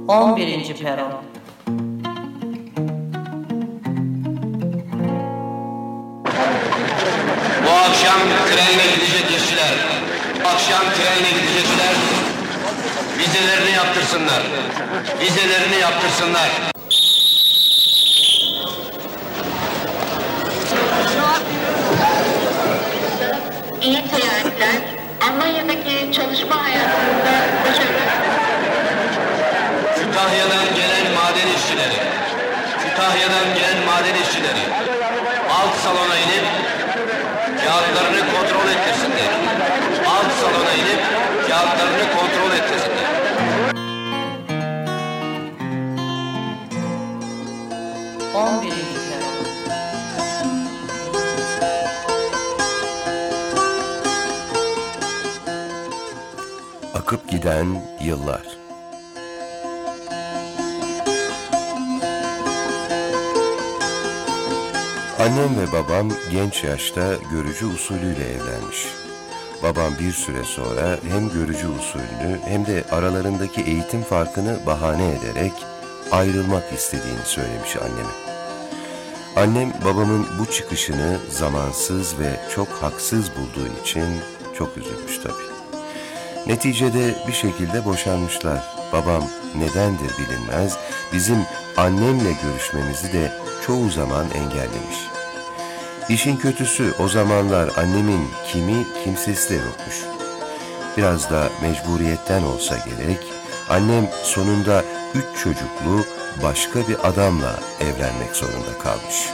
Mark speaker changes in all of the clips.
Speaker 1: 11. Peron.
Speaker 2: Bu akşam trenle gidecek işçiler, akşam trenle gidecekler, vizelerini yaptırsınlar, vizelerini yaptırsınlar.
Speaker 3: İyi seyahatler. Almanya'daki çalışma hayatında başarılar.
Speaker 2: Kütahya'dan gelen maden işçileri, Kütahya'dan gelen maden işçileri alt salona inip kağıtlarını kontrol ettirsinler. Alt salona inip kağıtlarını kontrol ettirsinler.
Speaker 1: On birinci Peron.
Speaker 4: Akıp giden yıllar. Annem ve babam genç yaşta görücü usulüyle evlenmiş. Babam bir süre sonra hem görücü usulünü hem de aralarındaki eğitim farkını bahane ederek ayrılmak istediğini söylemiş anneme. Annem babamın bu çıkışını zamansız ve çok haksız bulduğu için çok üzülmüş tabii. Neticede bir şekilde boşanmışlar. Babam nedendir bilinmez, bizim annemle görüşmemizi de çoğu zaman engellemiş. İşin kötüsü o zamanlar annemin kimi kimsesi de yokmuş. Biraz da mecburiyetten olsa gerek, annem sonunda 3 çocuklu başka bir adamla evlenmek zorunda kalmış.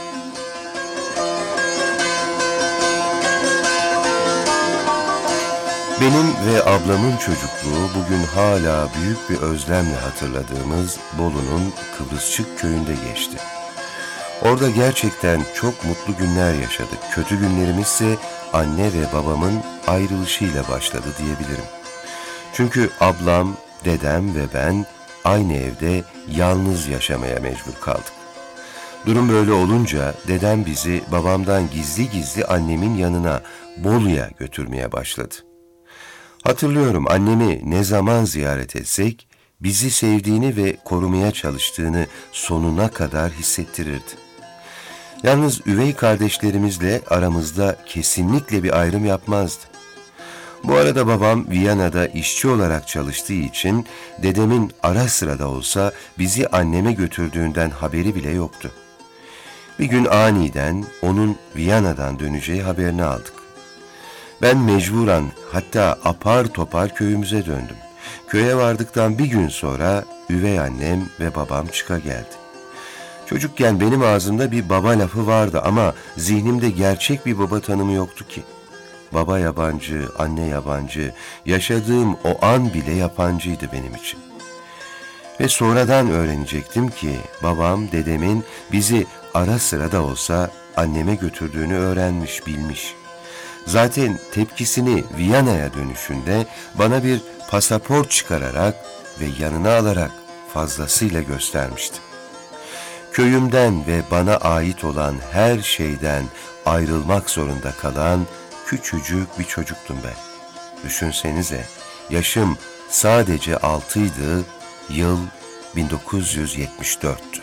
Speaker 4: Benim ve ablamın çocukluğu bugün hala büyük bir özlemle hatırladığımız Bolu'nun Kıbrısçık köyünde geçti. Orada gerçekten çok mutlu günler yaşadık. Kötü günlerimiz ise anne ve babamın ayrılışıyla başladı diyebilirim. Çünkü ablam, dedem ve ben aynı evde yalnız yaşamaya mecbur kaldık. Durum böyle olunca dedem bizi babamdan gizli gizli annemin yanına Bolu'ya götürmeye başladı. Hatırlıyorum annemi ne zaman ziyaret etsek bizi sevdiğini ve korumaya çalıştığını sonuna kadar hissettirirdi. Yalnız üvey kardeşlerimizle aramızda kesinlikle bir ayrım yapmazdı. Bu arada babam Viyana'da işçi olarak çalıştığı için dedemin ara sıra da olsa bizi anneme götürdüğünden haberi bile yoktu. Bir gün aniden onun Viyana'dan döneceği haberini aldık. Ben mecburen hatta apar topar köyümüze döndüm. Köye vardıktan bir gün sonra üvey annem ve babam çıka geldi. Çocukken benim ağzımda bir baba lafı vardı ama zihnimde gerçek bir baba tanımı yoktu ki. Baba yabancı, anne yabancı, yaşadığım o an bile yabancıydı benim için. Ve sonradan öğrenecektim ki babam, dedemin bizi ara sıra da olsa anneme götürdüğünü öğrenmiş, bilmiş. Zaten tepkisini Viyana'ya dönüşünde bana bir pasaport çıkararak ve yanına alarak fazlasıyla göstermişti. Köyümden ve bana ait olan her şeyden ayrılmak zorunda kalan küçücük bir çocuktum ben. Düşünsenize, yaşım sadece 6'ydı, yıl 1974'tü.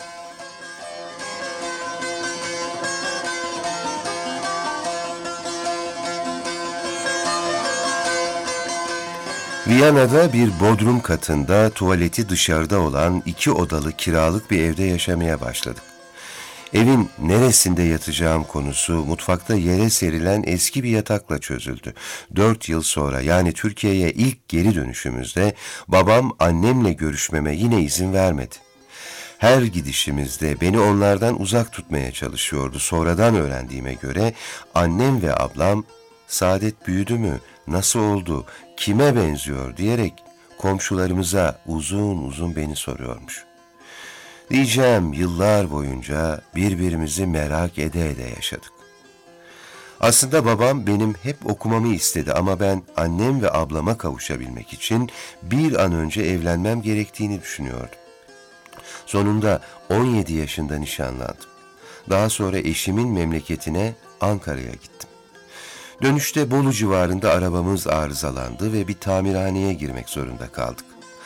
Speaker 4: Viyana'da bir bodrum katında tuvaleti dışarıda olan 2 odalı kiralık bir evde yaşamaya başladık. Evin neresinde yatacağım konusu mutfakta yere serilen eski bir yatakla çözüldü. 4 yıl sonra yani Türkiye'ye ilk geri dönüşümüzde babam annemle görüşmeme yine izin vermedi. Her gidişimizde beni onlardan uzak tutmaya çalışıyordu. Sonradan öğrendiğime göre annem ve ablam Saadet büyüdü mü, nasıl oldu, kime benziyor diyerek komşularımıza uzun uzun beni soruyormuş. Diyeceğim yıllar boyunca birbirimizi merak ede ede yaşadık. Aslında babam benim hep okumamı istedi ama ben annem ve ablama kavuşabilmek için bir an önce evlenmem gerektiğini düşünüyordum. Sonunda 17 yaşında nişanlandım. Daha sonra eşimin memleketine Ankara'ya gittim. Dönüşte Bolu civarında arabamız arızalandı ve bir tamirhaneye girmek zorunda kaldık.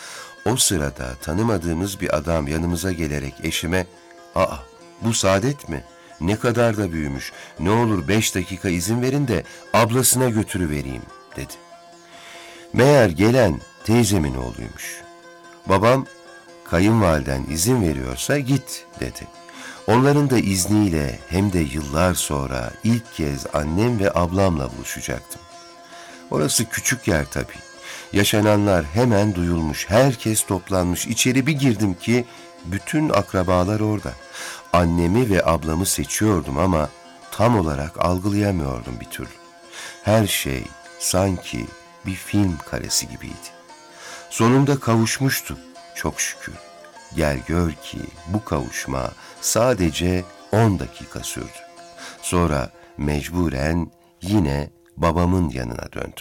Speaker 4: O sırada tanımadığımız bir adam yanımıza gelerek eşime, "Aa, bu Saadet mi? Ne kadar da büyümüş. Ne olur 5 dakika izin verin de ablasına götürüvereyim," dedi. Meğer gelen teyzemin oğluymuş. Babam, "Kayınvaliden izin veriyorsa git," dedi. Onların da izniyle hem de yıllar sonra ilk kez annem ve ablamla buluşacaktım. Orası küçük yer tabii. Yaşananlar hemen duyulmuş, herkes toplanmış. İçeri bir girdim ki bütün akrabalar orada. Annemi ve ablamı seçiyordum ama tam olarak algılayamıyordum bir türlü. Her şey sanki bir film karesi gibiydi. Sonunda kavuşmuştuk çok şükür. Gel gör ki bu kavuşma sadece 10 dakika sürdü. Sonra mecburen yine babamın yanına döndüm.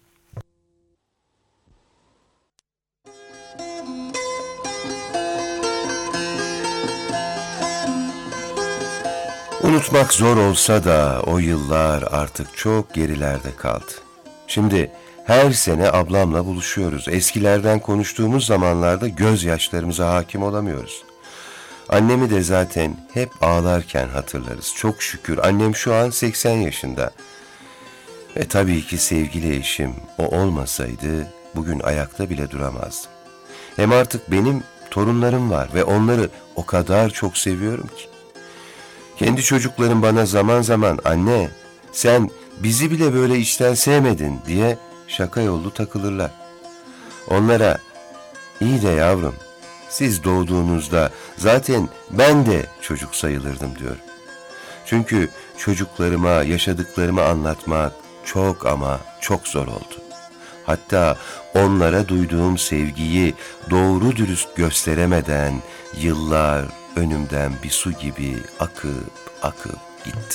Speaker 4: Unutmak zor olsa da o yıllar artık çok gerilerde kaldı. Şimdi her sene ablamla buluşuyoruz. Eskilerden konuştuğumuz zamanlarda gözyaşlarımıza hakim olamıyoruz. Annemi de zaten hep ağlarken hatırlarız. Çok şükür annem şu an 80 yaşında. Ve tabii ki sevgili eşim o olmasaydı bugün ayakta bile duramazdım. Hem artık benim torunlarım var ve onları o kadar çok seviyorum ki. Kendi çocuklarım bana zaman zaman "Anne, sen bizi bile böyle içten sevmedin," diye şaka yollu takılırlar. Onlara "İyi de yavrum, siz doğduğunuzda zaten ben de çocuk sayılırdım," diyorum. Çünkü çocuklarıma yaşadıklarımı anlatmak çok ama çok zor oldu. Hatta onlara duyduğum sevgiyi doğru dürüst gösteremeden yıllar önümden bir su gibi akıp gitti.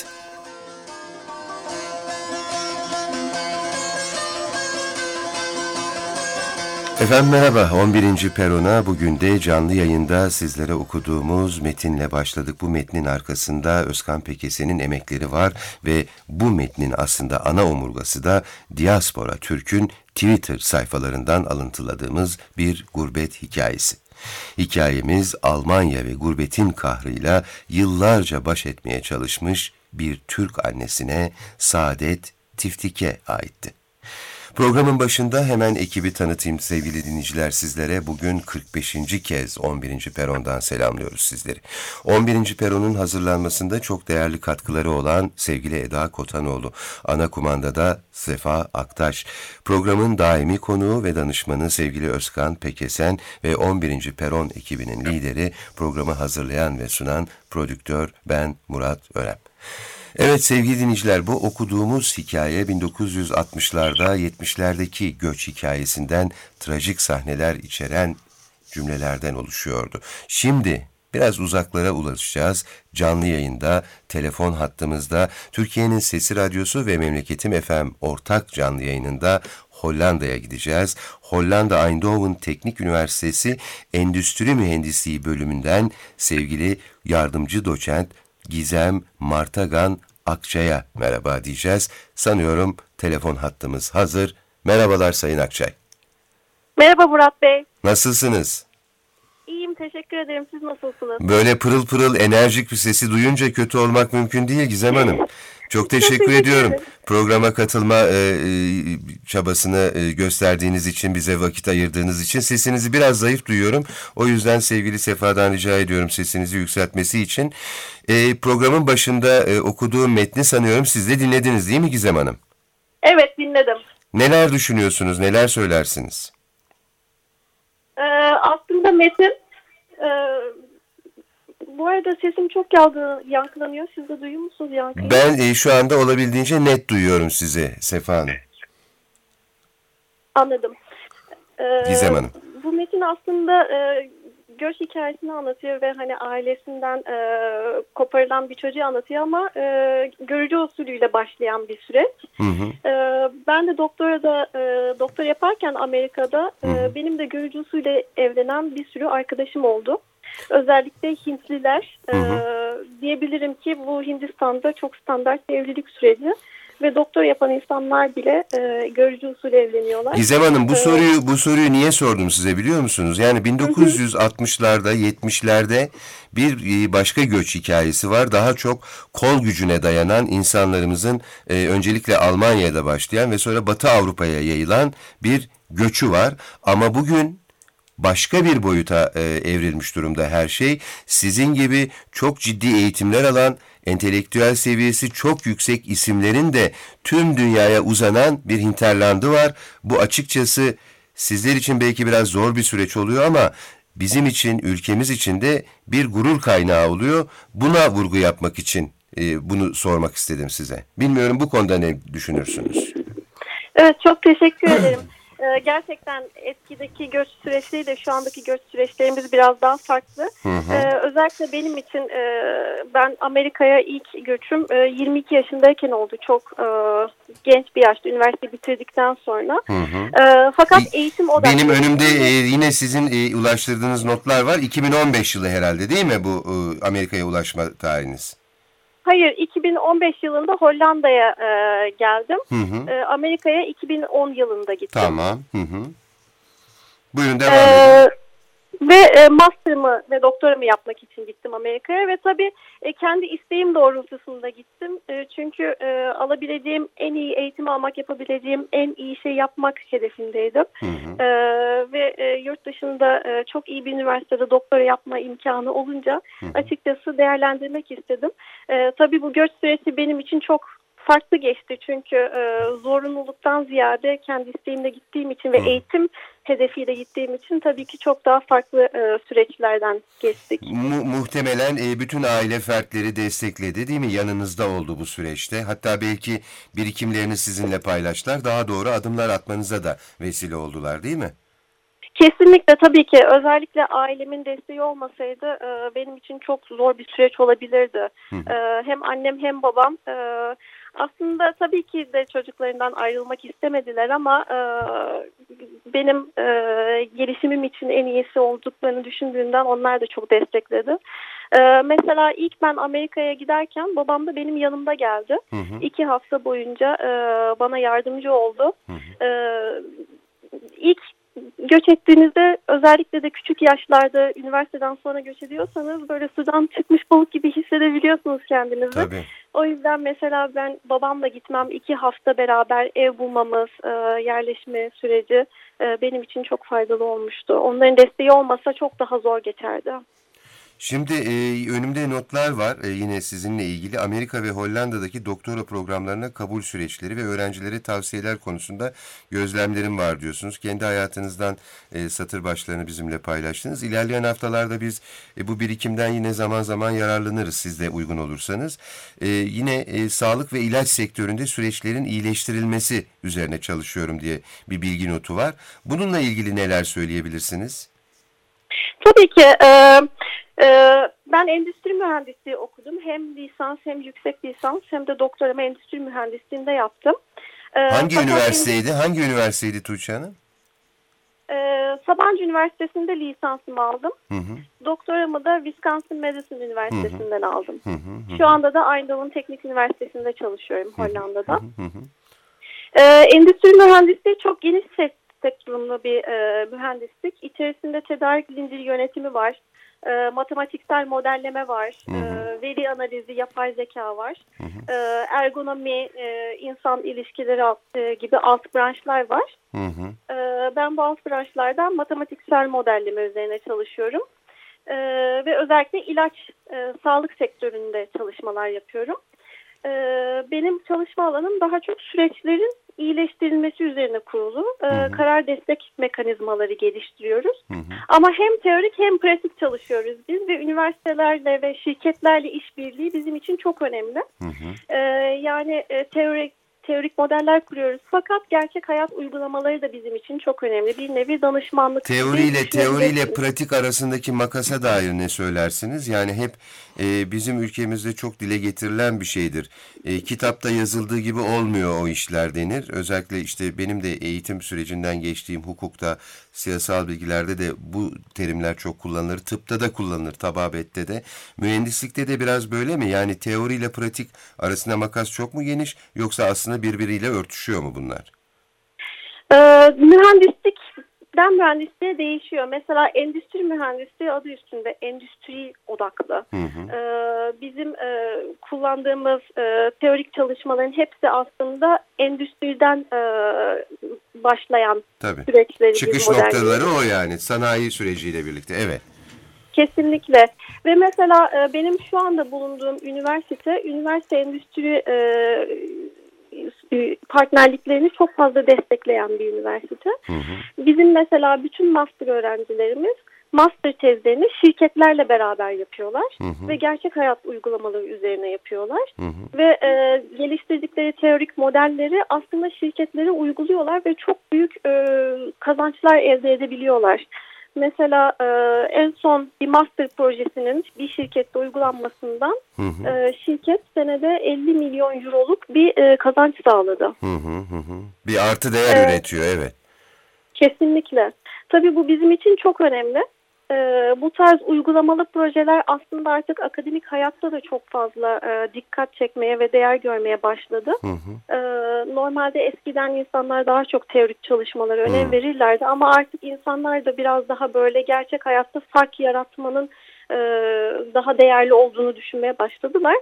Speaker 4: Efendim merhaba, 11. Perona bugün de canlı yayında sizlere okuduğumuz metinle başladık. Bu metnin arkasında Özkan Pekesen'in emekleri var ve bu metnin aslında ana omurgası da Diaspora Türk'ün Twitter sayfalarından alıntıladığımız bir gurbet hikayesi. Hikayemiz Almanya ve gurbetin kahrıyla yıllarca baş etmeye çalışmış bir Türk annesine Saadet Tiftik'e aitti. Programın başında hemen ekibi tanıtayım sevgili dinleyiciler sizlere. Bugün 45. kez 11. Peron'dan selamlıyoruz sizleri. 11. Peron'un hazırlanmasında çok değerli katkıları olan sevgili Eda Kotanoğlu. Ana kumandada Sefa Aktaş. Programın daimi konuğu ve danışmanı sevgili Özkan Pekesen ve 11. Peron ekibinin lideri, programı hazırlayan ve sunan prodüktör ben Murat Örem. Evet sevgili dinleyiciler, bu okuduğumuz hikaye 1960'larda 70'lerdeki göç hikayesinden trajik sahneler içeren cümlelerden oluşuyordu. Şimdi biraz uzaklara ulaşacağız. Canlı yayında, telefon hattımızda, Türkiye'nin Sesi Radyosu ve Memleketim FM ortak canlı yayınında Hollanda'ya gideceğiz. Hollanda Eindhoven Teknik Üniversitesi Endüstri Mühendisliği bölümünden sevgili yardımcı doçent Gizem Martagan Akçay'a merhaba diyeceğiz. Sanıyorum telefon hattımız hazır. Merhabalar Sayın Akçay.
Speaker 5: Merhaba Murat Bey.
Speaker 4: Nasılsınız?
Speaker 5: İyiyim, teşekkür ederim. Siz nasılsınız?
Speaker 4: Böyle pırıl pırıl enerjik bir sesi duyunca kötü olmak mümkün değil Gizem Hanım. Çok teşekkür ediyorum. Programa katılma çabasını gösterdiğiniz için, bize vakit ayırdığınız için. Sesinizi biraz zayıf duyuyorum. O yüzden sevgili Sefa'dan rica ediyorum sesinizi yükseltmesi için. Programın başında okuduğum metni sanıyorum siz de dinlediniz değil mi Gizem Hanım?
Speaker 5: Evet, dinledim.
Speaker 4: Neler düşünüyorsunuz, neler söylersiniz?
Speaker 5: Aslında metin, bu arada sesim çok yankılanıyor. Siz de duyuyor musunuz yankıyı?
Speaker 4: Ben şu anda olabildiğince net duyuyorum sizi Sefa Hanım.
Speaker 5: Anladım.
Speaker 4: Gizem Hanım.
Speaker 5: Bu metin aslında göç hikayesini anlatıyor ve hani ailesinden koparılan bir çocuğu anlatıyor ama görücü usulüyle başlayan bir süreç.
Speaker 4: Hı hı.
Speaker 5: Ben de doktor yaparken Amerika'da benim de görücü usulüyle evlenen bir sürü arkadaşım oldu. Özellikle Hintliler. Diyebilirim ki bu Hindistan'da çok standart bir evlilik süreci. ve doktor yapan insanlar bile görücü usulü evleniyorlar.
Speaker 4: Gizem Hanım, bu soruyu niye sordum size biliyor musunuz? Yani 1960'larda 70'lerde bir başka göç hikayesi var. Daha çok kol gücüne dayanan insanlarımızın öncelikle Almanya'da başlayan ve sonra Batı Avrupa'ya yayılan bir göçü var. Ama bugün başka bir boyuta evrilmiş durumda her şey. Sizin gibi çok ciddi eğitimler alan, entelektüel seviyesi çok yüksek isimlerin de tüm dünyaya uzanan bir hinterlandı var. Bu açıkçası sizler için belki biraz zor bir süreç oluyor ama bizim için, ülkemiz için de bir gurur kaynağı oluyor. Buna vurgu yapmak için bunu sormak istedim size. Bilmiyorum, bu konuda ne düşünürsünüz?
Speaker 5: Evet, çok teşekkür ederim. Gerçekten eskideki göç süreçleri de şu andaki göç süreçlerimiz biraz daha farklı. Özellikle benim için ben Amerika'ya ilk göçüm 22 yaşındayken oldu. Çok genç bir yaşta, üniversite bitirdikten sonra. Fakat eğitim odaklı.
Speaker 4: Benim önümde yine sizin ulaştırdığınız notlar var. 2015 yılı herhalde değil mi bu Amerika'ya ulaşma tarihiniz?
Speaker 5: Hayır, 2015 yılında Hollanda'ya geldim. Amerika'ya 2010 yılında gittim.
Speaker 4: Tamam. Buyurun, devam edin.
Speaker 5: Ve master'ımı ve doktoramı yapmak için gittim Amerika'ya ve tabii kendi isteğim doğrultusunda gittim. Çünkü alabileceğim en iyi eğitimi almak, yapabileceğim en iyi şey yapmak hedefindeydim. Ve yurt dışında çok iyi bir üniversitede doktora yapma imkanı olunca açıkçası değerlendirmek istedim. Tabii bu göç süreci benim için çok farklı geçti çünkü zorunluluktan ziyade kendi isteğimle gittiğim için ve eğitim hedefiyle gittiğim için tabii ki çok daha farklı süreçlerden geçtik.
Speaker 4: Muhtemelen bütün aile fertleri destekledi değil mi? Yanınızda oldu bu süreçte. Hatta belki birikimlerini sizinle paylaştılar. Daha doğru adımlar atmanıza da vesile oldular değil mi?
Speaker 5: Kesinlikle, tabii ki. Özellikle ailemin desteği olmasaydı benim için çok zor bir süreç olabilirdi. Hem annem hem babam aslında tabii ki de çocuklarından ayrılmak istemediler ama benim gelişimim için en iyisi olduklarını düşündüğünden onlar da çok destekledi. Mesela ilk ben Amerika'ya giderken babam da benim yanımda geldi. 2 hafta boyunca bana yardımcı oldu. İlk göç ettiğinizde, özellikle de küçük yaşlarda üniversiteden sonra göç ediyorsanız böyle sudan çıkmış balık gibi hissedebiliyorsunuz kendinizi.
Speaker 4: Tabii.
Speaker 5: O yüzden mesela ben babamla gitmem, 2 hafta beraber ev bulmamız, yerleşme süreci benim için çok faydalı olmuştu. Onların desteği olmasa çok daha zor geçerdi.
Speaker 4: Şimdi önümde notlar var yine sizinle ilgili. Amerika ve Hollanda'daki doktora programlarına kabul süreçleri ve öğrencilere tavsiyeler konusunda gözlemlerim var diyorsunuz. Kendi hayatınızdan satır başlarını bizimle paylaştınız. İlerleyen haftalarda biz bu birikimden yine zaman zaman yararlanırız siz de uygun olursanız. Yine sağlık ve ilaç sektöründe süreçlerin iyileştirilmesi üzerine çalışıyorum diye bir bilgi notu var. Bununla ilgili neler söyleyebilirsiniz?
Speaker 5: Tabii ki. Ben endüstri mühendisliği okudum. Hem lisans hem yüksek lisans hem de doktoramı endüstri mühendisliğinde yaptım.
Speaker 4: Hangi üniversiteydi? Hangi üniversiteydi Tuğçe Hanım?
Speaker 5: Sabancı Üniversitesi'nde lisansımı aldım. Doktoramı da Wisconsin Madison Üniversitesi'nden aldım. Şu anda da Eindhoven Teknik Üniversitesi'nde çalışıyorum Hollanda'da. Endüstri mühendisliği çok geniş spektrumlu bir mühendislik. İçerisinde tedarik zinciri yönetimi var. Matematiksel modelleme var, veri analizi, yapay zeka var, ergonomi, insan ilişkileri gibi alt branşlar var. Ben bu alt branşlardan matematiksel modelleme üzerine çalışıyorum ve özellikle ilaç, sağlık sektöründe çalışmalar yapıyorum. Benim çalışma alanım daha çok süreçlerin iyileştirilmesi üzerine kurulu. Karar destek mekanizmaları geliştiriyoruz. Ama hem teorik hem pratik çalışıyoruz biz ve üniversitelerle ve şirketlerle işbirliği bizim için çok önemli. Yani teorik modeller kuruyoruz. Fakat gerçek hayat uygulamaları da bizim için çok önemli. Bir nevi danışmanlık.
Speaker 4: Teoriyle pratik arasındaki makasa dair ne söylersiniz? Yani hep bizim ülkemizde çok dile getirilen bir şeydir. Kitapta yazıldığı gibi olmuyor o işler denir. Özellikle işte benim de eğitim sürecinden geçtiğim hukukta, siyasal bilgilerde de bu terimler çok kullanılır. Tıpta da kullanılır, tababette de. Mühendislikte de biraz böyle mi? Yani teoriyle pratik arasında makas çok mu geniş, yoksa aslında birbiriyle örtüşüyor mu bunlar?
Speaker 5: Mühendislikten mühendisliğe değişiyor. Mesela endüstri mühendisliği adı üstünde endüstri odaklı. Bizim kullandığımız teorik çalışmaların hepsi aslında endüstriden başlayan süreçleri.
Speaker 4: Çıkış noktaları o yani. Sanayi süreciyle birlikte. Evet.
Speaker 5: Kesinlikle. Ve mesela benim şu anda bulunduğum üniversite endüstri partnerliklerini çok fazla destekleyen bir üniversite. Bizim mesela bütün master öğrencilerimiz master tezlerini şirketlerle beraber yapıyorlar ve gerçek hayat uygulamaları üzerine yapıyorlar. Ve geliştirdikleri teorik modelleri aslında şirketlere uyguluyorlar ve çok büyük kazançlar elde edebiliyorlar. Mesela en son bir master projesinin bir şirkette uygulanmasından şirket senede 50 milyon euroluk bir kazanç sağladı.
Speaker 4: Bir artı değer üretiyor, evet.
Speaker 5: Kesinlikle. Tabii bu bizim için çok önemli. Bu tarz uygulamalı projeler aslında artık akademik hayatta da çok fazla dikkat çekmeye ve değer görmeye başladı. Normalde eskiden insanlar daha çok teorik çalışmalara önem verirlerdi ama artık insanlar da biraz daha böyle gerçek hayatta fark yaratmanın daha değerli olduğunu düşünmeye başladılar.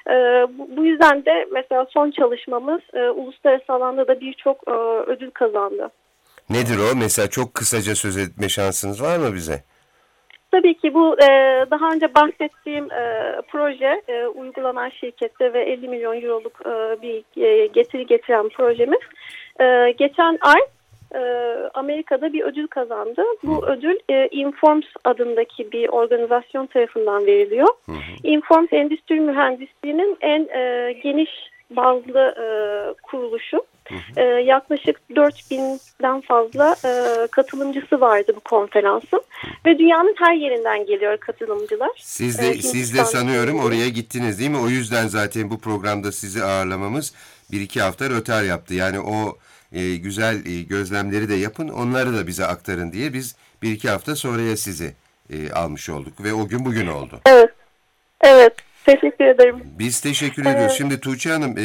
Speaker 5: Bu yüzden de mesela son çalışmamız uluslararası alanda da birçok ödül kazandı.
Speaker 4: Nedir o? Mesela çok kısaca söz etme şansınız var mı bize?
Speaker 5: Tabii ki bu daha önce bahsettiğim proje uygulanan şirkette ve 50 milyon euroluk bir getiri getiren projemiz. Geçen ay Amerika'da bir ödül kazandı. Bu ödül Informs adındaki bir organizasyon tarafından veriliyor. Informs endüstri mühendisliğinin en geniş bazlı kuruluşu. Yaklaşık 4000'den fazla katılımcısı vardı bu konferansın ve dünyanın her yerinden geliyor katılımcılar.
Speaker 4: Siz de sanıyorum oraya gittiniz değil mi? O yüzden zaten bu programda sizi ağırlamamız 1-2 hafta rötar yaptı. Yani o güzel gözlemleri de yapın, onları da bize aktarın diye biz 1-2 hafta sonraya sizi almış olduk ve o gün bugün oldu.
Speaker 5: Evet. Teşekkür ederim.
Speaker 4: Biz teşekkür ediyoruz. Şimdi Tuğçe Hanım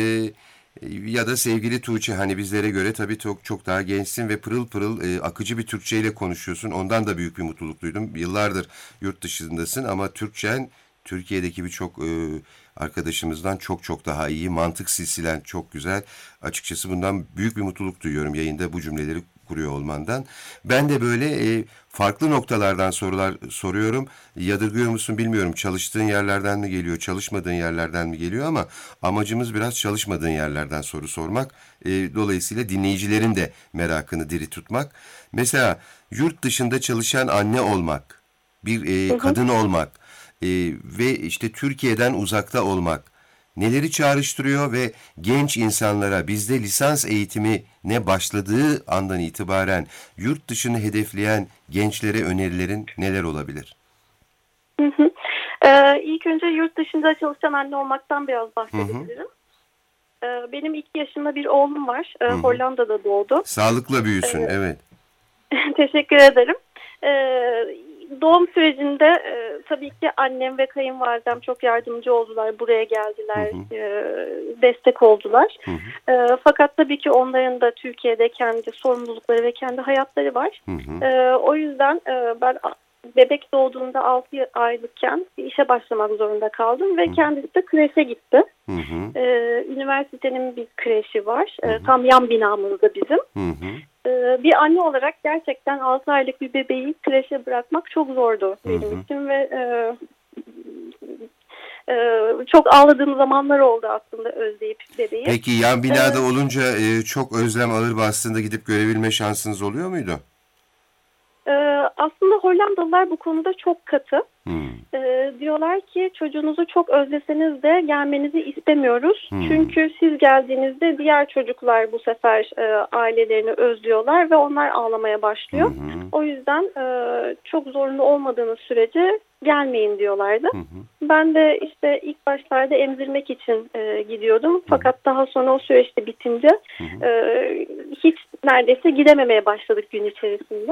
Speaker 4: ya da sevgili Tuğçe, hani bizlere göre tabii çok daha gençsin ve pırıl pırıl akıcı bir Türkçe ile konuşuyorsun. Ondan da büyük bir mutluluk duydum. Yıllardır yurt dışındasın ama Türkçen Türkiye'deki birçok arkadaşımızdan çok daha iyi. Mantık silsilen çok güzel. Açıkçası bundan büyük bir mutluluk duyuyorum yayında bu cümleleri kuruyor olmandan. Ben de böyle farklı noktalardan sorular soruyorum. Yadırgıyor musun bilmiyorum. Çalıştığın yerlerden mi geliyor, çalışmadığın yerlerden mi geliyor, ama amacımız biraz çalışmadığın yerlerden soru sormak. Dolayısıyla dinleyicilerin de merakını diri tutmak. Mesela yurt dışında çalışan anne olmak, bir kadın olmak ve işte Türkiye'den uzakta olmak neleri çağrıştırıyor ve genç insanlara bizde lisans eğitimine başladığı andan itibaren yurt dışını hedefleyen gençlere önerilerin neler olabilir?
Speaker 5: İlk önce yurt dışında çalışan anne olmaktan biraz bahsedebilirim. Benim 2 yaşında bir oğlum var. Hollanda'da doğdu.
Speaker 4: Sağlıkla büyüsün, evet.
Speaker 5: Teşekkür ederim. Doğum sürecinde tabii ki annem ve kayınvalidem çok yardımcı oldular. Buraya geldiler, destek oldular. Fakat tabii ki onların da Türkiye'de kendi sorumlulukları ve kendi hayatları var. O yüzden ben bebek doğduğunda 6 aylıkken işe başlamak zorunda kaldım ve kendisi de kreşe gitti. Üniversitenin bir kreşi var. Tam yan binamızda bizim. Bir anne olarak gerçekten 6 aylık bir bebeği kreşe bırakmak çok zordu benim için ve çok ağladığım zamanlar oldu aslında özleyip bebeği.
Speaker 4: Peki yan binada olunca çok özlem ağır bastığında gidip görebilme şansınız oluyor muydu?
Speaker 5: Aslında Hollandalılar bu konuda çok katı.
Speaker 4: Hmm.
Speaker 5: Diyorlar ki çocuğunuzu çok özleseniz de gelmenizi istemiyoruz. Çünkü siz geldiğinizde diğer çocuklar bu sefer ailelerini özlüyorlar ve onlar ağlamaya başlıyor. O yüzden çok zorunlu olmadığınız sürece gelmeyin diyorlardı. Ben de işte ilk başlarda emzirmek için gidiyordum. Fakat daha sonra o süreçte bitince hiç neredeyse gidememeye başladık gün içerisinde.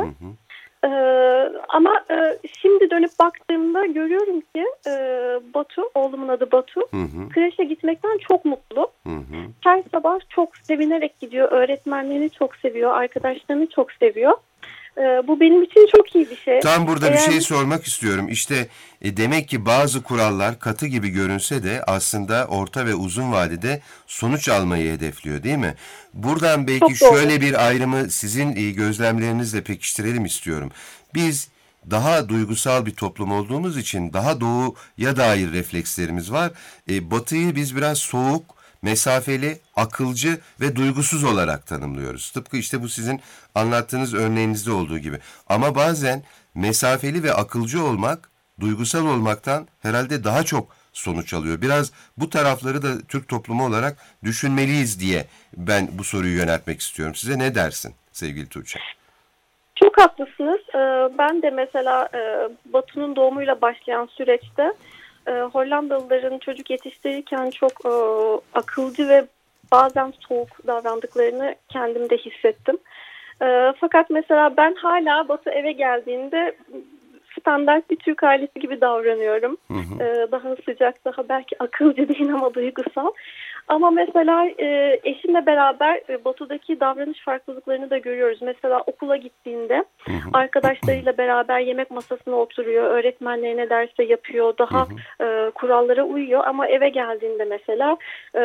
Speaker 5: Ama şimdi dönüp baktığımda görüyorum ki Batu, oğlumun adı Batu, kreşe gitmekten çok mutlu. Her sabah çok sevinerek gidiyor. Öğretmenlerini çok seviyor, arkadaşlarını çok seviyor. Bu benim için çok iyi bir şey.
Speaker 4: Tam burada bir şey sormak istiyorum. İşte demek ki bazı kurallar katı gibi görünse de aslında orta ve uzun vadede sonuç almayı hedefliyor, değil mi? Buradan belki şöyle bir ayrımı sizin gözlemlerinizle pekiştirelim istiyorum. Biz daha duygusal bir toplum olduğumuz için daha doğuya dair reflekslerimiz var. Batıyı biz biraz soğuk, mesafeli, akılcı ve duygusuz olarak tanımlıyoruz. Tıpkı işte bu sizin anlattığınız örneğinizde olduğu gibi. Ama bazen mesafeli ve akılcı olmak, duygusal olmaktan herhalde daha çok sonuç alıyor. Biraz bu tarafları da Türk toplumu olarak düşünmeliyiz diye ben bu soruyu yöneltmek istiyorum. Size ne dersin sevgili Tuğçe?
Speaker 5: Çok haklısınız. Ben de mesela Batu'nun doğumuyla başlayan süreçte Hollandalıların çocuk yetiştirirken çok akılcı ve bazen soğuk davrandıklarını kendimde hissettim. Fakat mesela ben hala Batu eve geldiğinde standart bir Türk ailesi gibi davranıyorum. Daha sıcak, daha belki akılcı değil ama duygusal. Ama mesela eşimle beraber Batu'daki davranış farklılıklarını da görüyoruz. Mesela okula gittiğinde arkadaşlarıyla beraber yemek masasına oturuyor, öğretmenlerine derse yapıyor, daha kurallara uyuyor. Ama eve geldiğinde mesela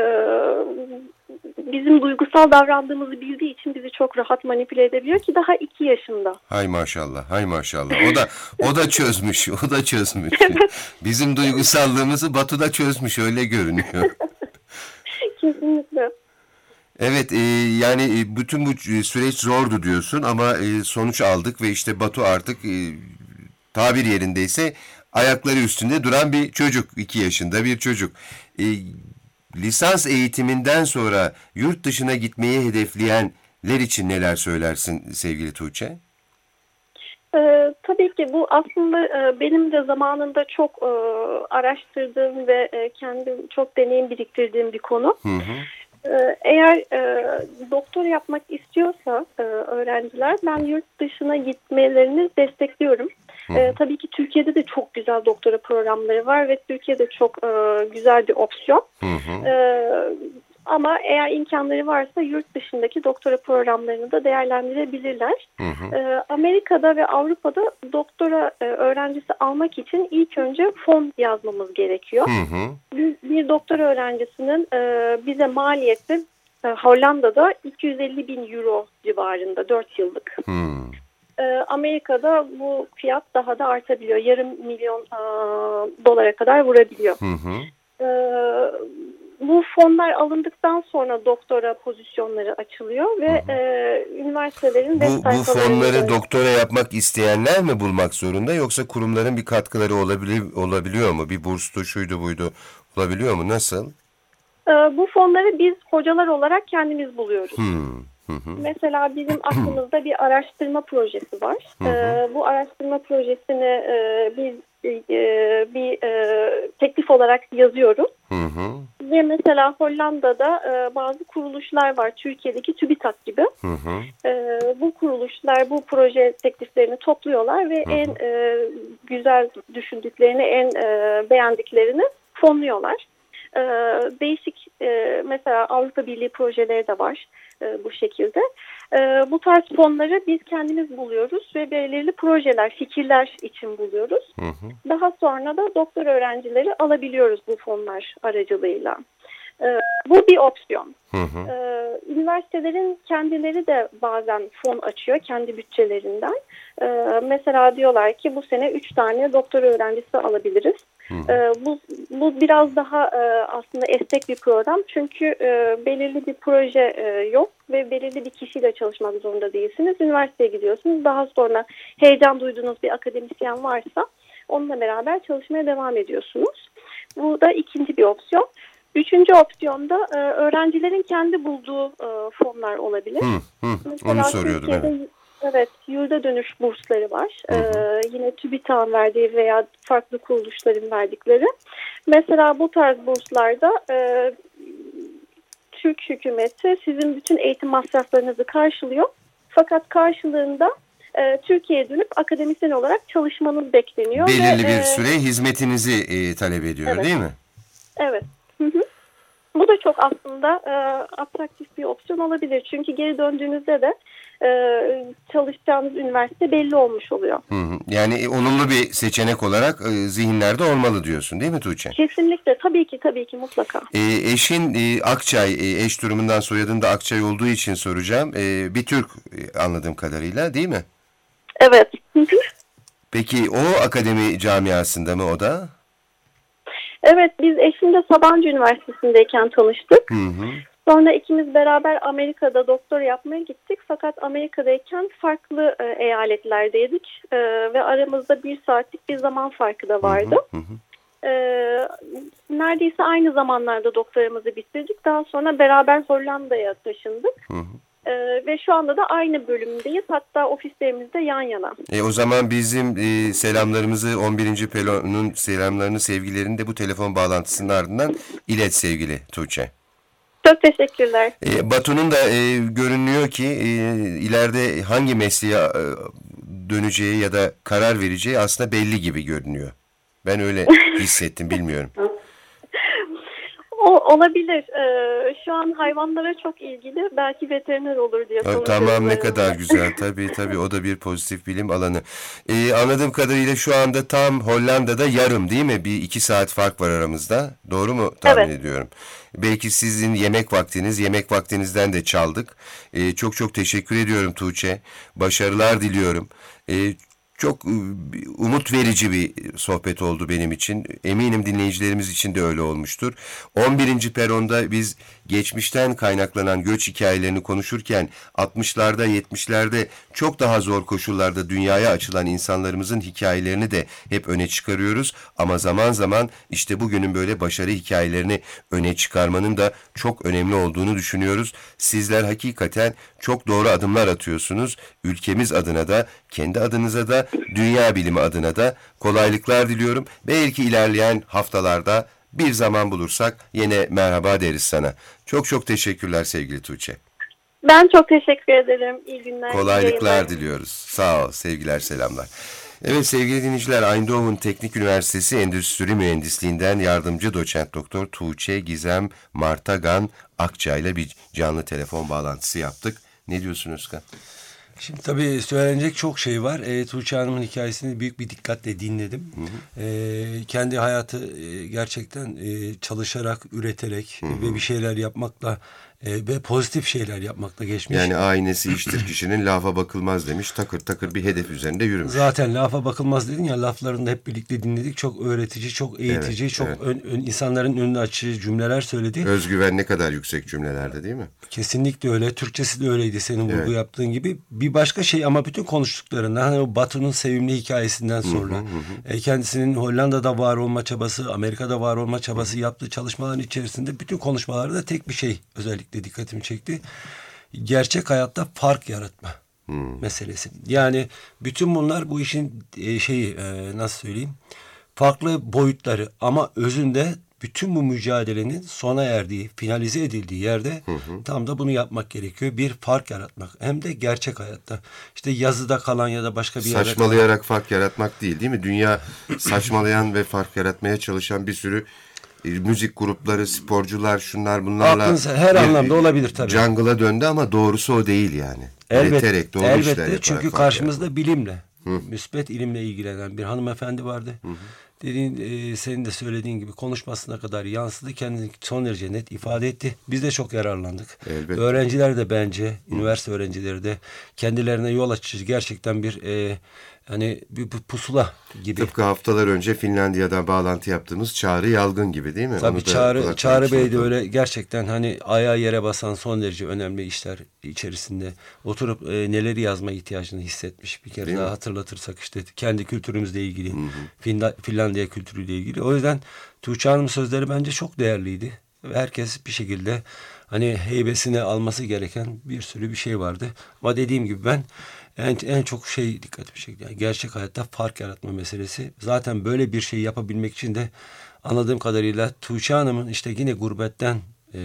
Speaker 5: bizim duygusal davrandığımızı bildiği için bizi çok rahat manipüle edebiliyor ki daha 2 yaşında.
Speaker 4: Hay maşallah, hay maşallah. O da çözmüş, o da çözmüş. Bizim duygusallığımızı Batu da çözmüş, öyle görünüyor.
Speaker 5: Kesinlikle.
Speaker 4: Evet, yani bütün bu süreç zordu diyorsun ama sonuç aldık ve işte Batu artık tabir yerindeyse ayakları üstünde duran bir çocuk, 2 yaşında bir çocuk. Lisans eğitiminden sonra yurt dışına gitmeyi hedefleyenler için neler söylersin sevgili Tuğçe?
Speaker 5: Tabii ki bu aslında benim de zamanında çok araştırdığım ve kendim çok deneyim biriktirdiğim bir konu. Eğer doktor yapmak istiyorsa öğrenciler, ben yurt dışına gitmelerini destekliyorum. Tabii ki Türkiye'de de çok güzel doktora programları var ve Türkiye'de çok güzel bir opsiyon. Ama eğer imkanları varsa yurt dışındaki doktora programlarını da değerlendirebilirler. Amerika'da ve Avrupa'da doktora öğrencisi almak için ilk önce fon yazmamız gerekiyor. Bir doktora öğrencisinin bize maliyeti Hollanda'da 250.000 euro civarında 4 yıllık. Amerika'da bu fiyat daha da artabiliyor. $500,000 dolara kadar vurabiliyor. Bu fonlar alındıktan sonra doktora pozisyonları açılıyor ve üniversitelerin web sayfalarında...
Speaker 4: Bu fonları doktora yapmak isteyenler mi bulmak zorunda yoksa kurumların bir katkıları olabiliyor mu? Bir burstu, şuydu buydu olabiliyor mu? Nasıl?
Speaker 5: Bu fonları biz hocalar olarak kendimiz buluyoruz. Mesela bizim aklımızda bir araştırma projesi var. Bu araştırma projesini biz bir teklif olarak yazıyoruz. Ve mesela Hollanda'da bazı kuruluşlar var. Türkiye'deki TÜBİTAK gibi. Bu kuruluşlar bu proje tekliflerini topluyorlar ve en güzel düşündüklerini, en beğendiklerini fonluyorlar. Değişik mesela Avrupa Birliği projeleri de var bu şekilde. Bu tarz fonları biz kendimiz buluyoruz ve belirli projeler, fikirler için buluyoruz. Daha sonra da doktor öğrencileri alabiliyoruz bu fonlar aracılığıyla. Bu bir opsiyon. Üniversitelerin kendileri de bazen fon açıyor kendi bütçelerinden. Mesela diyorlar ki bu sene 3 tane doktor öğrencisi alabiliriz. Bu biraz daha aslında esnek bir program. Çünkü belirli bir proje yok ve belirli bir kişiyle çalışmak zorunda değilsiniz. Üniversiteye gidiyorsunuz. Daha sonra heyecan duyduğunuz bir akademisyen varsa onunla beraber çalışmaya devam ediyorsunuz. Bu da ikinci bir opsiyon. Üçüncü opsiyonda öğrencilerin kendi bulduğu fonlar olabilir.
Speaker 4: Onu soruyordum.
Speaker 5: Evet, yurda dönüş bursları var. Yine TÜBİTAK'ın verdiği veya farklı kuruluşların verdikleri. Mesela bu tarz burslarda Türk hükümeti sizin bütün eğitim masraflarınızı karşılıyor. Fakat karşılığında Türkiye'ye dönüp akademisyen olarak çalışmanız bekleniyor.
Speaker 4: Belirli bir süre hizmetinizi talep ediyor, değil mi?
Speaker 5: Evet. Bu da çok aslında atraktif bir opsiyon olabilir. Çünkü geri döndüğünüzde de çalışacağınız üniversite belli olmuş oluyor.
Speaker 4: Yani olumlu bir seçenek olarak zihinlerde olmalı diyorsun, değil mi Tuğçe?
Speaker 5: Kesinlikle. Tabii ki mutlaka.
Speaker 4: Eşin Akçay, eş durumundan soyadın da Akçay olduğu için soracağım. Bir Türk anladığım kadarıyla, değil mi?
Speaker 5: Evet.
Speaker 4: Peki o akademi camiasında mı o da?
Speaker 5: Evet, biz eşimle Sabancı Üniversitesi'ndeyken tanıştık. Sonra ikimiz beraber Amerika'da doktora yapmaya gittik. Fakat Amerika'dayken farklı eyaletlerdeydik. Ve aramızda 1 saatlik bir zaman farkı da vardı. Neredeyse aynı zamanlarda doktoramızı bitirdik. Daha sonra beraber Hollanda'ya taşındık. Ve şu anda da aynı bölümdeyiz. Hatta ofislerimizde yan yana.
Speaker 4: O zaman bizim selamlarımızı 11. Pelon'un selamlarını, sevgilerini de bu telefon bağlantısının ardından ilet sevgili Tuğçe.
Speaker 5: Çok teşekkürler.
Speaker 4: Batu'nun da görünüyor ki ileride hangi mesleğe döneceği ya da karar vereceği aslında belli gibi görünüyor. Ben öyle hissettim, bilmiyorum.
Speaker 5: Olabilir. Şu an hayvanlara çok ilgili. Belki veteriner olur diye konuşuyoruz.
Speaker 4: Tamam, ne kadar güzel. Tabii o da bir pozitif bilim alanı. Anladığım kadarıyla şu anda tam Hollanda'da yarım, değil mi? Bir 2 saat fark var aramızda. Doğru mu tahmin ediyorum? Belki sizin yemek vaktinizden de çaldık. Çok teşekkür ediyorum Tuğçe. Başarılar diliyorum. Çok umut verici bir sohbet oldu benim için. Eminim dinleyicilerimiz için de öyle olmuştur. 11. Peron'da biz geçmişten kaynaklanan göç hikayelerini konuşurken 60'larda 70'lerde çok daha zor koşullarda dünyaya açılan insanlarımızın hikayelerini de hep öne çıkarıyoruz. Ama zaman zaman işte bugünün böyle başarı hikayelerini öne çıkarmanın da çok önemli olduğunu düşünüyoruz. Sizler hakikaten çok doğru adımlar atıyorsunuz. Ülkemiz adına da, kendi adınıza da, dünya bilimi adına da kolaylıklar diliyorum. Belki ilerleyen haftalarda bir zaman bulursak yine merhaba deriz sana. Çok teşekkürler sevgili Tuğçe.
Speaker 5: Ben çok teşekkür ederim. İyi günler.
Speaker 4: Kolaylıklar diliyoruz. Sağ ol. Sevgiler, selamlar. Evet sevgili dinleyiciler, Eindhoven Teknik Üniversitesi Endüstri Mühendisliğinden yardımcı doçent doktor Tuğçe Gizem Martagan Akçay ile bir canlı telefon bağlantısı yaptık. Ne diyorsun Özkan?
Speaker 6: Şimdi tabii söylenecek çok şey var. Tuğçe Hanım'ın hikayesini büyük bir dikkatle dinledim. Kendi hayatı gerçekten çalışarak, üreterek ve bir şeyler yapmakla ve pozitif şeyler yapmakla geçmiş.
Speaker 4: Yani aynesi iştir kişinin, lafa bakılmaz demiş. Takır takır bir hedef üzerinde yürümüş.
Speaker 6: Zaten lafa bakılmaz dedin ya, laflarını da hep birlikte dinledik. Çok öğretici, çok eğitici, insanların önünü açıcı cümleler söyledi.
Speaker 4: Özgüven ne kadar yüksek cümlelerde, değil mi?
Speaker 6: Kesinlikle öyle. Türkçesi de öyleydi senin vurgu yaptığın gibi. Bir başka şey ama bütün konuştuklarında hani o Batu'nun sevimli hikayesinden sonra kendisinin Hollanda'da var olma çabası, Amerika'da var olma çabası yaptığı çalışmaların içerisinde bütün konuşmalarda tek bir şey özellikle dikkatimi çekti. Gerçek hayatta fark yaratma meselesi. Yani bütün bunlar bu işin nasıl söyleyeyim, farklı boyutları ama özünde bütün bu mücadelenin sona erdiği, finalize edildiği yerde tam da bunu yapmak gerekiyor. Bir fark yaratmak. Hem de gerçek hayatta. İşte yazıda kalan ya da başka bir yerde
Speaker 4: saçmalayarak fark yaratmak değil mi? Dünya saçmalayan ve fark yaratmaya çalışan bir sürü müzik grupları, sporcular, şunlar bunlarla
Speaker 6: aklınıza her anlamda olabilir tabii.
Speaker 4: Jungle'a döndü ama doğrusu o değil yani. Üreterek, doğru işler yaparak.
Speaker 6: Çünkü karşımızda bilimle, müspet ilimle ilgilenen bir hanımefendi vardı. senin de söylediğin gibi konuşmasına kadar yansıdı. Kendini son derece net ifade etti. Biz de çok yararlandık.
Speaker 4: Elbette.
Speaker 6: Öğrenciler de bence, üniversite öğrencileri de kendilerine yol açıcı gerçekten bir bir pusula gibi.
Speaker 4: Tıpkı haftalar önce Finlandiya'dan bağlantı yaptığımız Çağrı Yalgın gibi değil mi?
Speaker 6: Tabii Çağrı Bey de öyle gerçekten ayağa yere basan son derece önemli işler içerisinde oturup neleri yazma ihtiyacını hissetmiş. Bir kere
Speaker 4: değil
Speaker 6: daha
Speaker 4: mi?
Speaker 6: Hatırlatırsak kendi kültürümüzle ilgili, Finlandiya kültürüyle ilgili. O yüzden Tuğçe Hanım'ın sözleri bence çok değerliydi. Herkes bir şekilde heybesine alması gereken bir sürü bir şey vardı. Ama dediğim gibi ben en çok dikkatimi çekti. Yani gerçek hayatta fark yaratma meselesi. Zaten böyle bir şey yapabilmek için de anladığım kadarıyla Tuğçe Hanım'ın yine gurbetten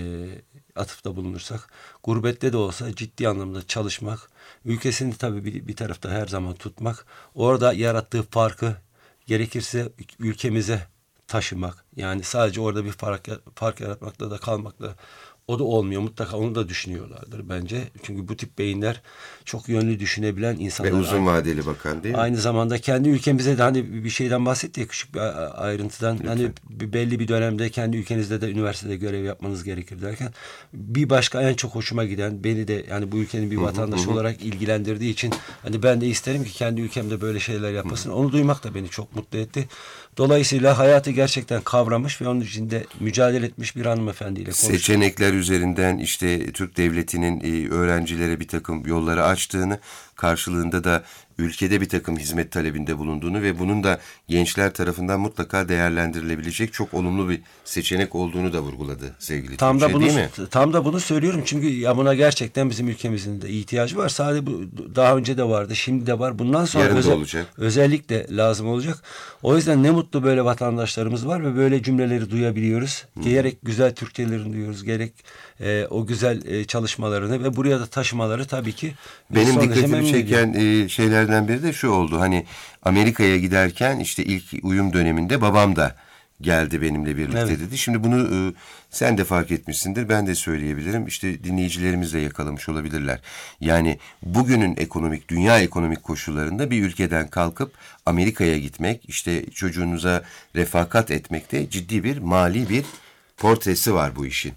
Speaker 6: atıfta bulunursak, gurbette de olsa ciddi anlamda çalışmak, ülkesini tabii bir tarafta her zaman tutmak, orada yarattığı farkı gerekirse ülkemize taşımak. Yani sadece orada bir fark yaratmakla da kalmakla o da olmuyor. Mutlaka onu da düşünüyorlardır bence. Çünkü bu tip beyinler çok yönlü düşünebilen insanlar.
Speaker 4: Ve uzun vadeli bakan değil mi?
Speaker 6: Aynı zamanda kendi ülkemize de bir şeyden bahsetti ya, küçük bir ayrıntıdan.
Speaker 4: Lütfen.
Speaker 6: Belli bir dönemde kendi ülkenizde de üniversitede görev yapmanız gerekir derken bir başka en çok hoşuma giden, beni de bu ülkenin bir vatandaşı olarak ilgilendirdiği için ben de isterim ki kendi ülkemde böyle şeyler yapmasın. Onu duymak da beni çok mutlu etti. Dolayısıyla hayatı gerçekten kavramış ve onun içinde mücadele etmiş bir hanımefendiyle konuştuk.
Speaker 4: Seçenekler üzerinden Türk Devleti'nin öğrencilere bir takım yolları açtığını, karşılığında da ülkede bir takım hizmet talebinde bulunduğunu ve bunun da gençler tarafından mutlaka değerlendirilebilecek çok olumlu bir seçenek olduğunu da vurguladı sevgili Tuğçe, değil mi?
Speaker 6: Tam da bunu söylüyorum çünkü buna gerçekten bizim ülkemizin de ihtiyacı var. Sadece bu daha önce de vardı, şimdi de var. Bundan sonra
Speaker 4: Yarın da olacak.
Speaker 6: Özellikle lazım olacak. O yüzden ne mutlu böyle vatandaşlarımız var ve böyle cümleleri duyabiliyoruz. Gerek güzel Türkçelerini duyuyoruz, gerek o güzel çalışmalarını ve buraya da taşımaları tabii ki.
Speaker 4: Benim dikkatimi çeken şeylerden biri de şu oldu. Amerika'ya giderken ilk uyum döneminde babam da geldi benimle birlikte dedi. Şimdi bunu sen de fark etmişsindir. Ben de söyleyebilirim. Dinleyicilerimiz de yakalamış olabilirler. Yani bugünün dünya ekonomik koşullarında bir ülkeden kalkıp Amerika'ya gitmek, çocuğunuza refakat etmekte ciddi bir mali bir portresi var bu işin.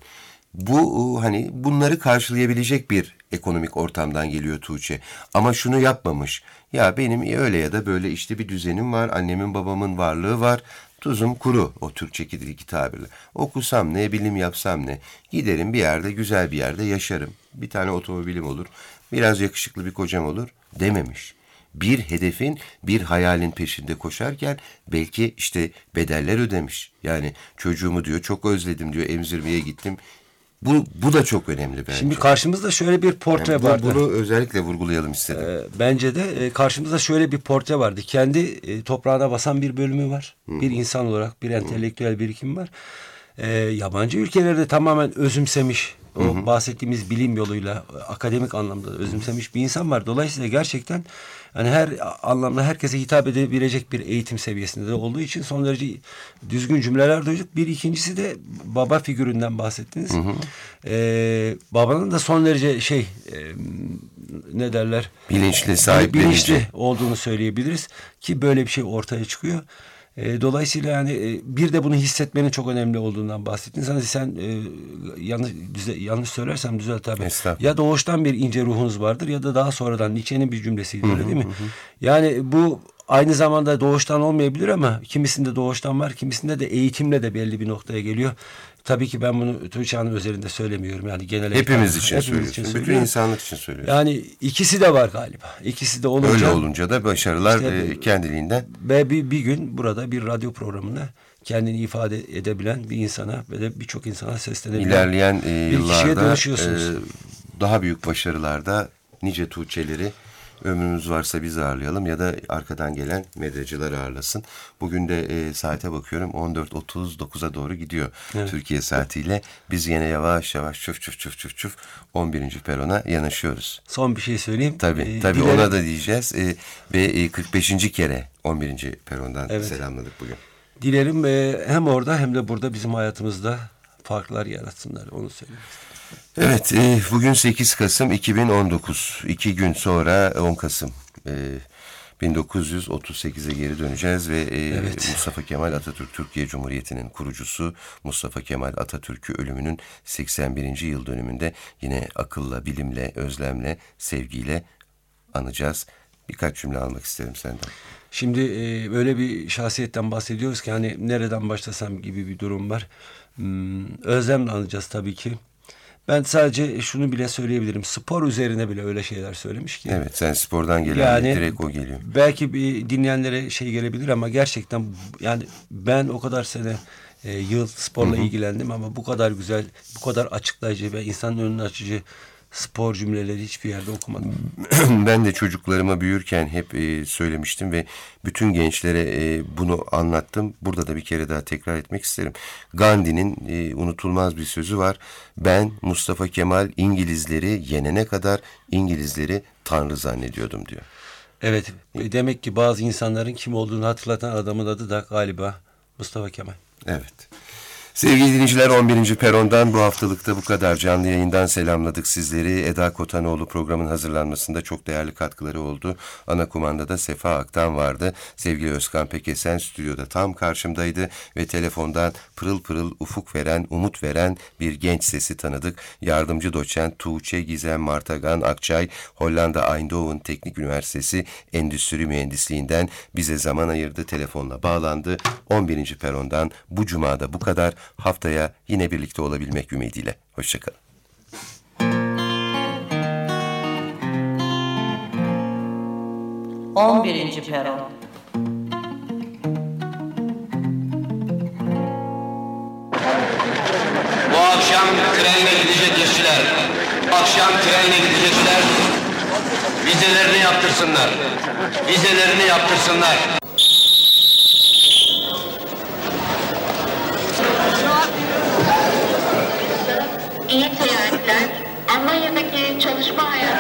Speaker 4: Bu bunları karşılayabilecek bir ekonomik ortamdan geliyor Tuğçe. Ama şunu yapmamış. Ya benim öyle ya da böyle bir düzenim var. Annemin babamın varlığı var. Tuzum kuru o Türkçedeki tabirle. Okusam ne, bilim yapsam ne. Giderim bir yerde, güzel bir yerde yaşarım. Bir tane otomobilim olur. Biraz yakışıklı bir kocam olur dememiş. Bir hedefin, bir hayalin peşinde koşarken belki bedeller ödemiş. Yani çocuğumu diyor çok özledim diyor, emzirmeye gittim. Bu da çok önemli bence.
Speaker 6: Şimdi karşımızda şöyle bir portre vardı.
Speaker 4: Bunu özellikle vurgulayalım istedim.
Speaker 6: Bence de karşımızda şöyle bir portre vardı. Kendi toprağına basan bir bölümü var. Bir insan olarak bir entelektüel birikim var. Yabancı ülkelerde tamamen özümsemiş. O bahsettiğimiz bilim yoluyla akademik anlamda özümsemiş bir insan var. Dolayısıyla gerçekten her anlamda herkese hitap edebilecek bir eğitim seviyesinde de olduğu için son derece düzgün cümleler duyduk. Bir ikincisi de baba figüründen bahsettiniz. Babanın da son derece ne derler?
Speaker 4: Bilinçli, sahiplenici.
Speaker 6: Bilinçli olduğunu söyleyebiliriz ki böyle bir şey ortaya çıkıyor. Dolayısıyla bir de bunu hissetmenin çok önemli olduğundan bahsettiniz. Sen yanlış söylersem düzelt abi. Ya doğuştan bir ince ruhunuz vardır ya da daha sonradan Nietzsche'nin bir cümlesiydi öyle değil mi? Yani bu aynı zamanda doğuştan olmayabilir ama kimisinde doğuştan var, kimisinde de eğitimle de belli bir noktaya geliyor. Tabii ki ben bunu Tuğçe Hanım özelinde söylemiyorum. Yani genel
Speaker 4: hepimiz için söylüyorsun. Bütün insanlık için söylüyorsun.
Speaker 6: Yani ikisi de var galiba. İkisi de olunca.
Speaker 4: Öyle olunca da başarılar kendiliğinden.
Speaker 6: Ve bir gün burada bir radyo programında kendini ifade edebilen bir insana ve de birçok insana seslenebilen
Speaker 4: İlerleyen yıllarda daha büyük başarılarda nice Tuğçeleri ömrümüz varsa biz ağırlayalım ya da arkadan gelen medyacılar ağırlasın. Bugün de saate bakıyorum 14.39'a doğru gidiyor Türkiye saatiyle. Biz yine yavaş yavaş çuf 11. perona yanaşıyoruz.
Speaker 6: Son bir şey söyleyeyim.
Speaker 4: Tabii ona da diyeceğiz ve 45. kere 11. perondan selamladık bugün.
Speaker 6: Dilerim hem orada hem de burada bizim hayatımızda farklar yaratsınlar, onu söyleyeyim.
Speaker 4: Evet, bugün 8 Kasım 2019. 2 gün sonra 10 Kasım. 1938'e geri döneceğiz ve
Speaker 6: Evet.
Speaker 4: Mustafa Kemal Atatürk, Türkiye Cumhuriyeti'nin kurucusu Mustafa Kemal Atatürk'ü ölümünün 81. yıl dönümünde yine akılla, bilimle, özlemle, sevgiyle anacağız. Birkaç cümle almak isterim senden.
Speaker 6: Şimdi böyle bir şahsiyetten bahsediyoruz ki hani nereden başlasam gibi bir durum var. Özlemle anacağız tabii ki. Ben sadece şunu bile söyleyebilirim. Spor üzerine bile öyle şeyler söylemiş ki.
Speaker 4: Evet, sen spordan gelen direkt o geliyor.
Speaker 6: Belki bir dinleyenlere şey gelebilir ama gerçekten yani ben o kadar sene yıl sporla ilgilendim ama bu kadar güzel, bu kadar açıklayıcı ve insanın önünü açıcı spor cümleleri hiçbir yerde okumadım.
Speaker 4: Ben de çocuklarıma büyürken hep söylemiştim ve bütün gençlere bunu anlattım. Burada da bir kere daha tekrar etmek isterim. Gandhi'nin unutulmaz bir sözü var. Ben Mustafa Kemal İngilizleri yenene kadar İngilizleri Tanrı zannediyordum diyor.
Speaker 6: Evet, demek ki bazı insanların kim olduğunu hatırlatan adamın adı da galiba Mustafa Kemal.
Speaker 4: Evet. Sevgili dinleyiciler, 11. Peron'dan bu haftalıkta bu kadar. Canlı yayından selamladık sizleri. Eda Kotanoğlu programın hazırlanmasında çok değerli katkıları oldu. Ana kumandada Sefa Aktan vardı. Sevgili Özkan Pekesen stüdyoda tam karşımdaydı ve telefondan pırıl pırıl ufuk veren, umut veren bir genç sesi tanıdık. Yardımcı doçent Tuğçe Gizem Martagan Akçay, Hollanda Eindhoven Teknik Üniversitesi Endüstri Mühendisliğinden bize zaman ayırdı, telefonla bağlandı. 11. Peron'dan bu cumada bu kadar. Haftaya yine birlikte olabilmek ümidiyle. Hoşçakalın.
Speaker 1: On birinci peron.
Speaker 2: Bu akşam trenle gidecek işçiler, bu akşam trenle gidecekler, vizelerini yaptırsınlar, vizelerini yaptırsınlar.
Speaker 3: İyi seyahatler. Almanya'daki çalışma hayatı